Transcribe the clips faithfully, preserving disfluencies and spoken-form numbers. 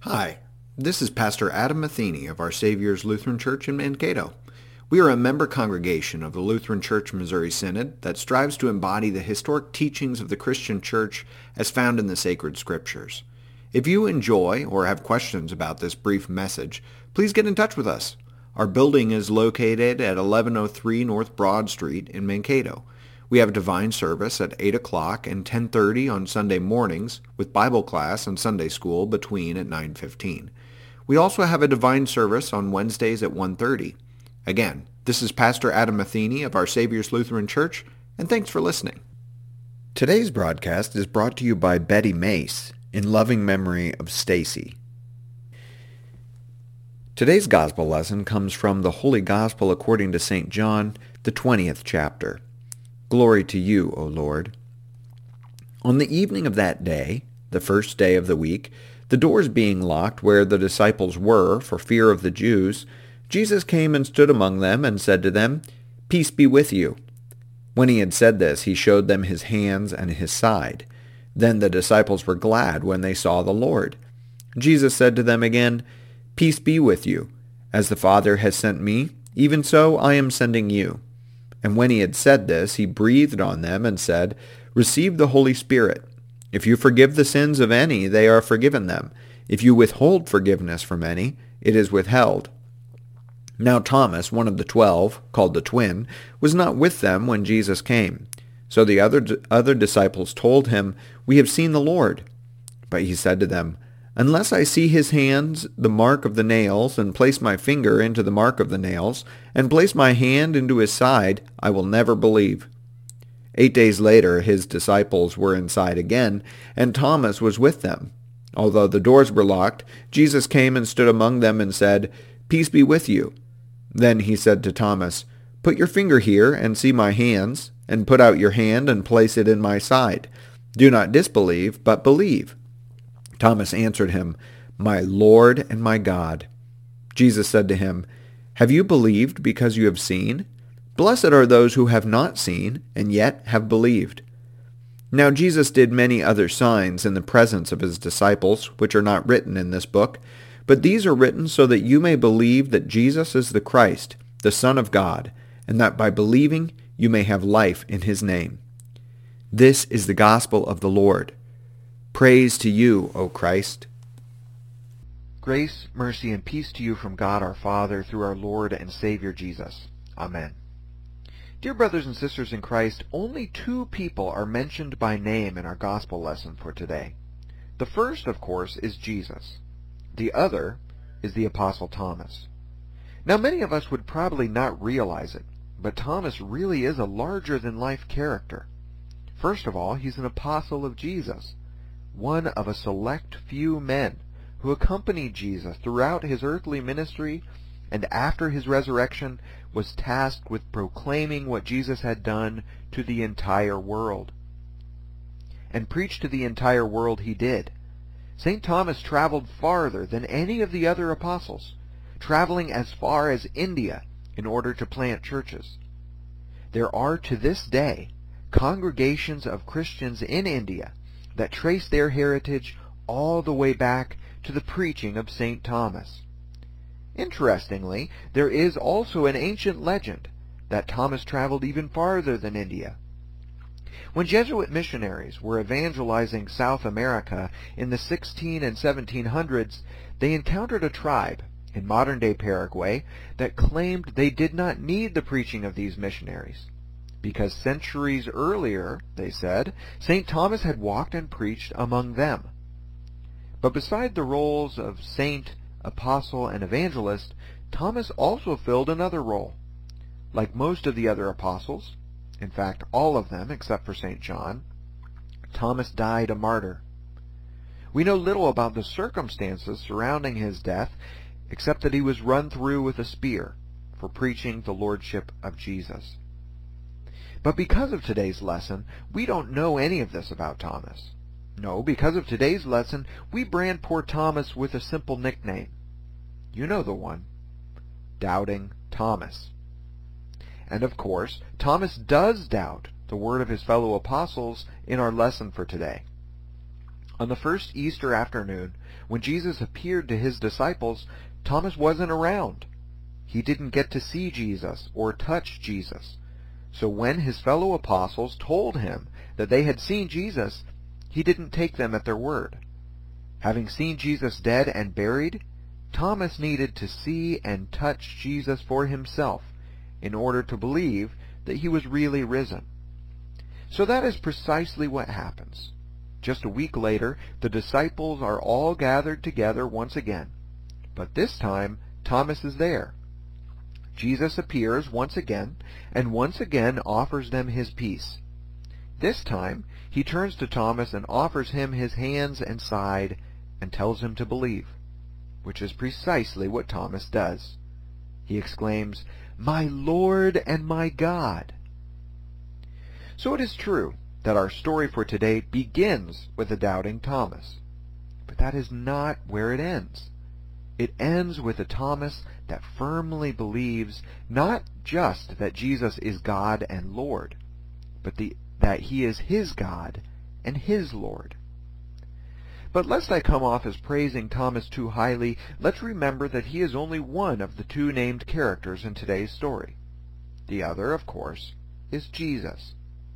Hi, this is Pastor Adam Matheny of Our Savior's Lutheran Church in Mankato. We are a member congregation of the Lutheran Church Missouri Synod that strives to embody the historic teachings of the Christian Church as found in the sacred scriptures. If you enjoy or have questions about this brief message, please get in touch with us. Our building is located at eleven oh three North Broad Street in Mankato. We have a divine service at eight o'clock and ten thirty on Sunday mornings, with Bible class and Sunday school between at nine fifteen. We also have a divine service on Wednesdays at one thirty. Again, this is Pastor Adam Matheny of Our Savior's Lutheran Church, and thanks for listening. Today's broadcast is brought to you by Betty Mace, in loving memory of Stacy. Today's gospel lesson comes from the Holy Gospel according to Saint John, the twentieth chapter. Glory to you, O Lord. On the evening of that day, the first day of the week, the doors being locked where the disciples were for fear of the Jews, Jesus came and stood among them and said to them, Peace be with you. When he had said this, he showed them his hands and his side. Then the disciples were glad when they saw the Lord. Jesus said to them again, Peace be with you. As the Father has sent me, even so I am sending you. And when he had said this, he breathed on them and said, Receive the Holy Spirit. If you forgive the sins of any, they are forgiven them. If you withhold forgiveness from any, it is withheld. Now Thomas, one of the twelve, called the twin, was not with them when Jesus came. So the other other disciples told him, We have seen the Lord. But he said to them, Unless I see his hands, the mark of the nails, and place my finger into the mark of the nails, and place my hand into his side, I will never believe. Eight days later his disciples were inside again, and Thomas was with them. Although the doors were locked, Jesus came and stood among them and said, Peace be with you. Then he said to Thomas, Put your finger here and see my hands, and put out your hand and place it in my side. Do not disbelieve, but believe. Thomas answered him, My Lord and my God. Jesus said to him, Have you believed because you have seen? Blessed are those who have not seen, and yet have believed. Now Jesus did many other signs in the presence of his disciples, which are not written in this book, but these are written so that you may believe that Jesus is the Christ, the Son of God, and that by believing you may have life in his name. This is the gospel of the Lord. Praise to you, O Christ. Grace, mercy, and peace to you from God our Father through our Lord and Savior Jesus. Amen. Dear brothers and sisters in Christ, only two people are mentioned by name in our gospel lesson for today. The first, of course, is Jesus. The other is the Apostle Thomas. Now, many of us would probably not realize it, but Thomas really is a larger-than-life character. First of all, he's an apostle of Jesus, one of a select few men who accompanied Jesus throughout his earthly ministry and after his resurrection was tasked with proclaiming what Jesus had done to the entire world. And preach to the entire world he did. Saint Thomas traveled farther than any of the other apostles, traveling as far as India in order to plant churches. There are to this day congregations of Christians in India that trace their heritage all the way back to the preaching of Saint Thomas. Interestingly, there is also an ancient legend that Thomas traveled even farther than India. When Jesuit missionaries were evangelizing South America in the sixteen and seventeen hundreds, they encountered a tribe in modern-day Paraguay that claimed they did not need the preaching of these missionaries, because centuries earlier, they said, Saint Thomas had walked and preached among them. But beside the roles of saint, apostle, and evangelist, Thomas also filled another role. Like most of the other apostles, in fact all of them except for Saint John, Thomas died a martyr. We know little about the circumstances surrounding his death, except that he was run through with a spear for preaching the lordship of Jesus. But because of today's lesson, we don't know any of this about Thomas. No, because of today's lesson, we brand poor Thomas with a simple nickname. You know the one. Doubting Thomas. And of course, Thomas does doubt the word of his fellow apostles in our lesson for today. On the first Easter afternoon, when Jesus appeared to his disciples, Thomas wasn't around. He didn't get to see Jesus or touch Jesus. So when his fellow apostles told him that they had seen Jesus, he didn't take them at their word. Having seen Jesus dead and buried, Thomas needed to see and touch Jesus for himself in order to believe that he was really risen. So that is precisely what happens. Just a week later, the disciples are all gathered together once again, but this time Thomas is there. Jesus appears once again, and once again offers them his peace. This time, he turns to Thomas and offers him his hands and side and tells him to believe, which is precisely what Thomas does. He exclaims, "My Lord and my God!" So it is true that our story for today begins with a doubting Thomas. But that is not where it ends. It ends with a Thomas that firmly believes not just that Jesus is God and Lord, but the, that he is his God and his Lord. But lest I come off as praising Thomas too highly, let's remember that he is only one of the two named characters in today's story. The other, of course, is Jesus.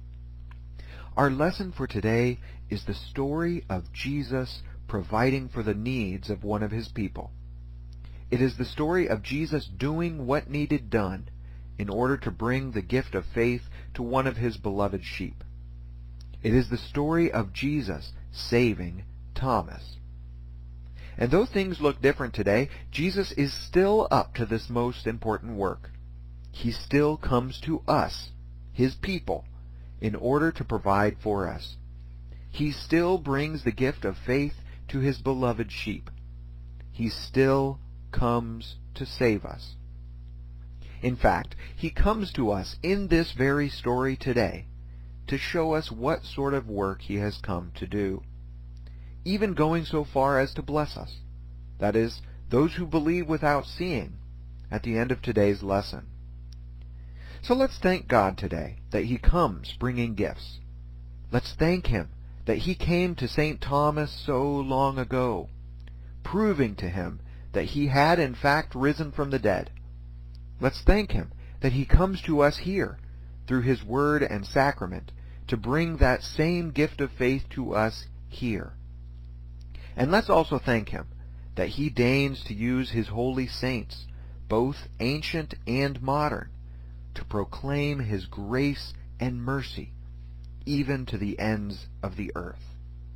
Our lesson for today is the story of Jesus providing for the needs of one of his people. It is the story of Jesus doing what needed done in order to bring the gift of faith to one of his beloved sheep. It is the story of Jesus saving Thomas. And though things look different today, Jesus is still up to this most important work. He still comes to us, his people, in order to provide for us. He still brings the gift of faith to his beloved sheep. He still comes to save us. In fact, he comes to us in this very story today to show us what sort of work he has come to do, even going so far as to bless us, that is, those who believe without seeing, at the end of today's lesson. So let's thank God today that he comes bringing gifts. Let's thank him that he came to Saint Thomas so long ago, proving to him that he had in fact risen from the dead. Let's thank him that he comes to us here through his word and sacrament to bring that same gift of faith to us here. And let's also thank him that he deigns to use his holy saints, both ancient and modern, to proclaim his grace and mercy even to the ends of the earth.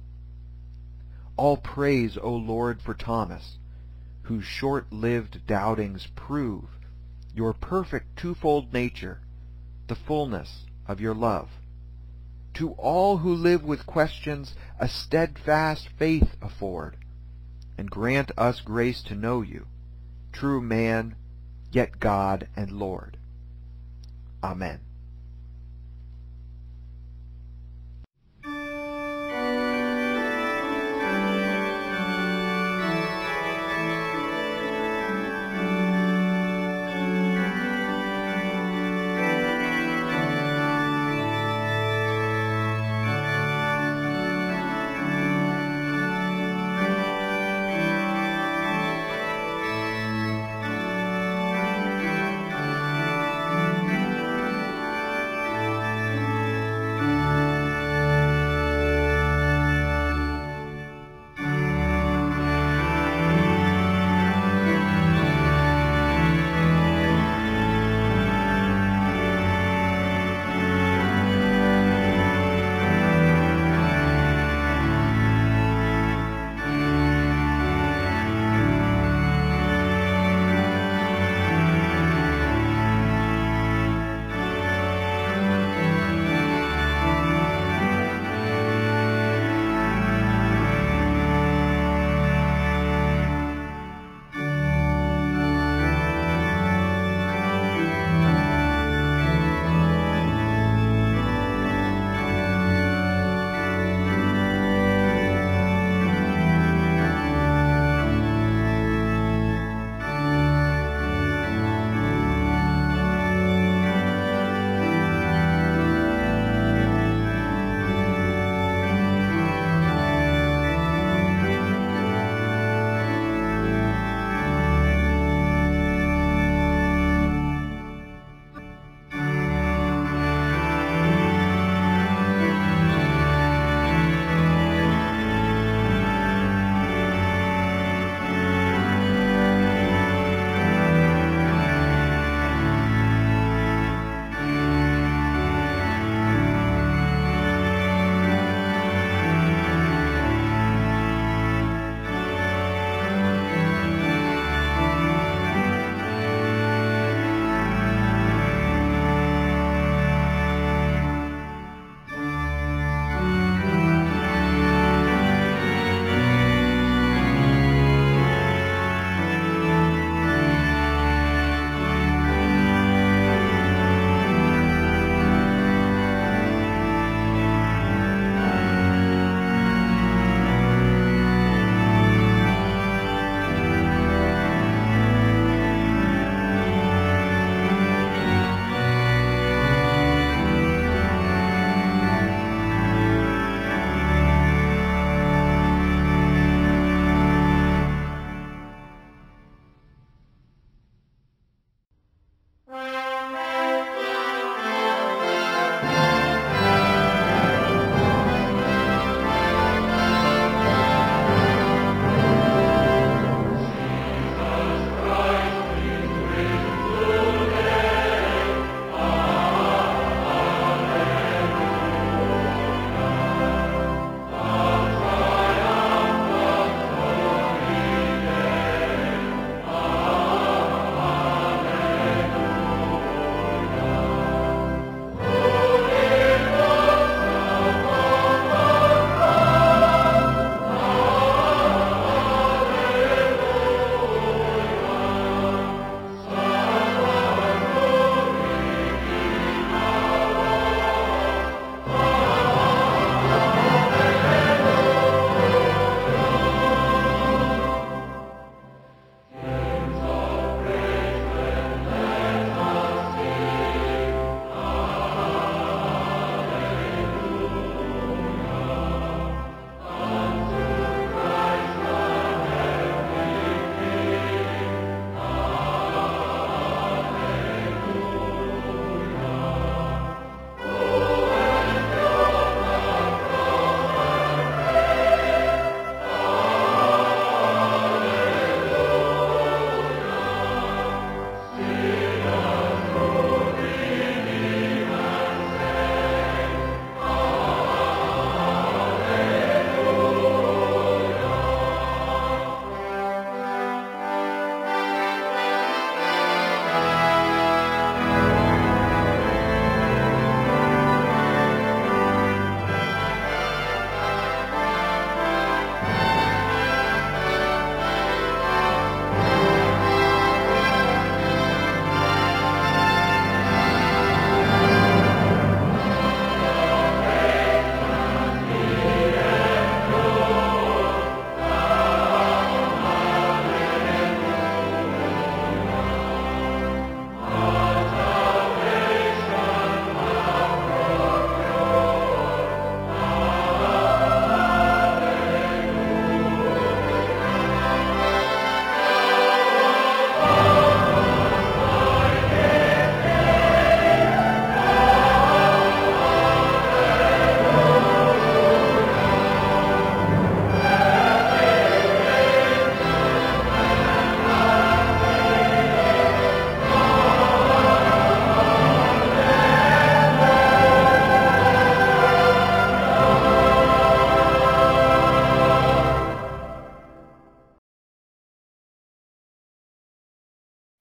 All praise, O Lord, for Thomas, whose short-lived doubtings prove your perfect twofold nature, the fullness of your love. To all who live with questions, a steadfast faith afford, and grant us grace to know you, true man, yet God and Lord. Amen.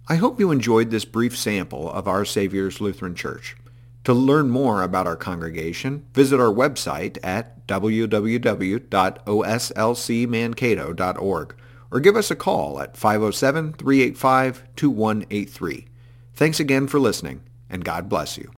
I hope you enjoyed this brief sample of Our Savior's Lutheran Church. To learn more about our congregation, visit our website at w w w dot o s l c mankato dot org or give us a call at five oh seven, three eight five, two one eight three. Thanks again for listening, and God bless you.